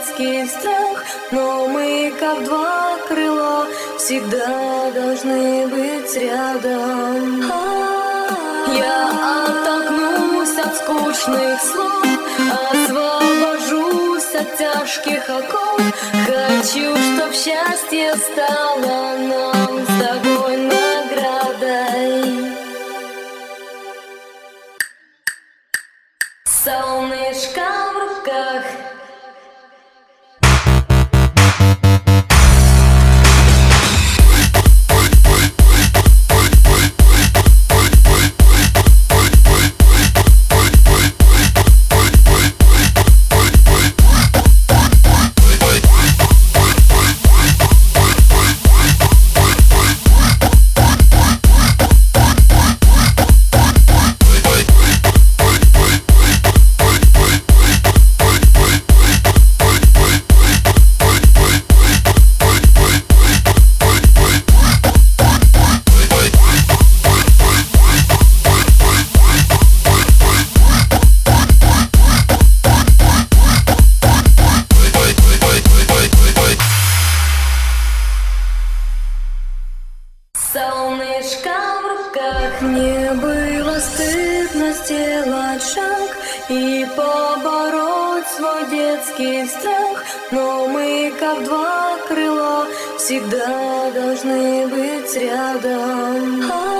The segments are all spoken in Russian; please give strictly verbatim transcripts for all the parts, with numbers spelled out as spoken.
детский страх, но мы, как два крыла, всегда должны быть рядом. Я оттолкнусь от скучных слов, освобожусь от тяжких оков. Хочу, чтоб счастье стало нам с тобой наградой. Солнышко в руках. Солнышко в руках. Мне было стыдно сделать шаг и побороть свой детский страх, но мы, как два крыла, всегда должны быть рядом.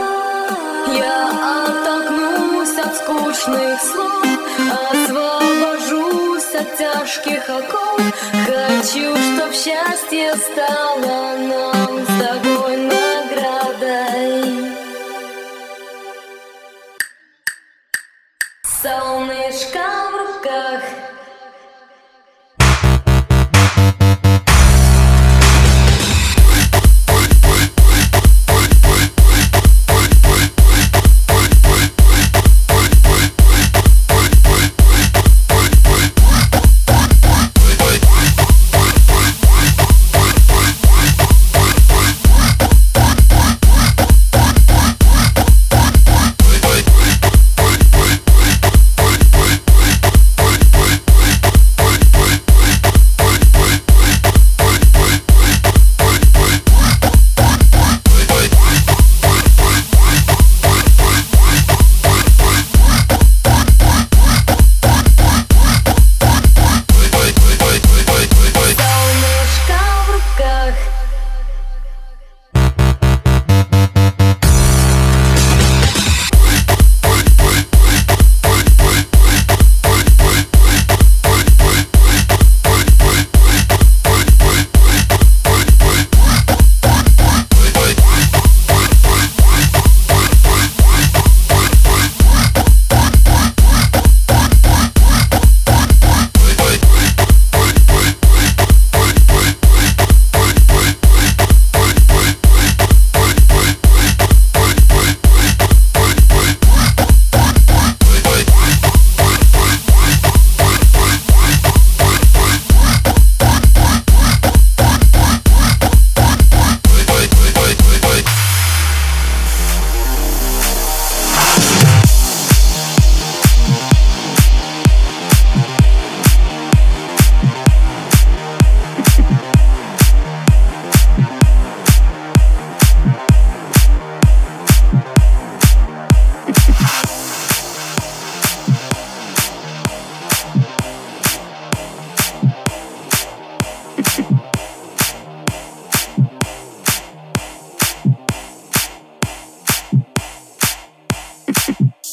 Я оттолкнусь от скучных слов, освобожусь от тяжких оков. Хочу, чтоб счастье стало нам с тобой наградой. Солнышко в руках. You